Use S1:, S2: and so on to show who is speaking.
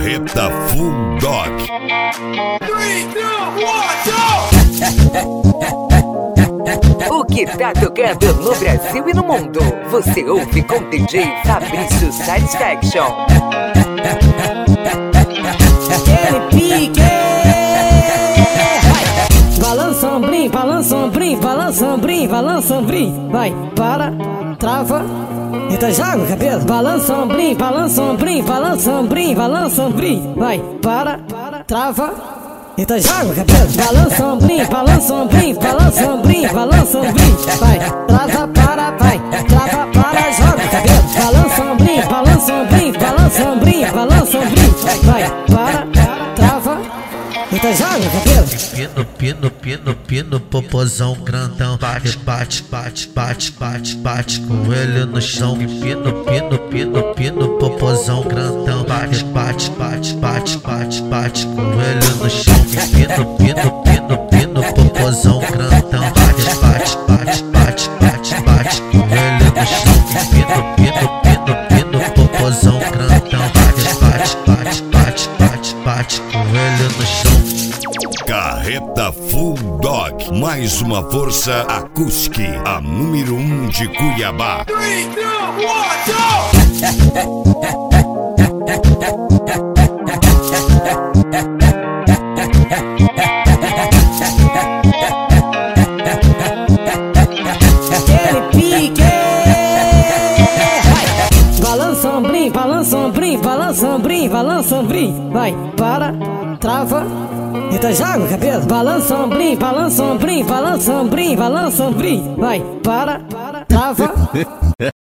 S1: Carreta Full Dog.
S2: 3, 2, 1,
S3: O que tá tocando no Brasil e no mundo, você ouve com DJ Fabrício Satisfaction.
S4: Aquele pique. Balança ombrim, balança ombrim, balança ombrim, balança ombrim. Vai, para, trava, entra, joga o cabelo. Balança ombrim, balança ombrim, balança ombrim, balança ombrim. Vai, para, trava, entra, joga o cabelo. Balança ombrim, balança ombrim, balança ombrim, balança ombrim. Vai, trava, para, vai, trava, para, joga o cabelo. Balança ombrim, balança ombrim, balança ombrim, balança ombrim. Vai, para, trava, entra, joga o cabelo.
S5: Pino, popozão grandão. Bate, com ele no chão. Pino, popozão grandão. Bate, com ele no chão. Pino, popozão grandão. Bate, com ele no chão. Pino, popozão grandão. Bate, com ele no chão.
S1: Carreta Full Dog, mais uma força acústica, a número 1 de Cuiabá.
S2: 3, 2, 1.
S4: Aquele pique. Balança ombrim, balança ombrim, balança ombrim, balança ombrim. Vai, para, trava, entra, joga o cabelo. Balança ombrim, balança ombrim, balança ombrim, balança ombrim. Vai, para, trava,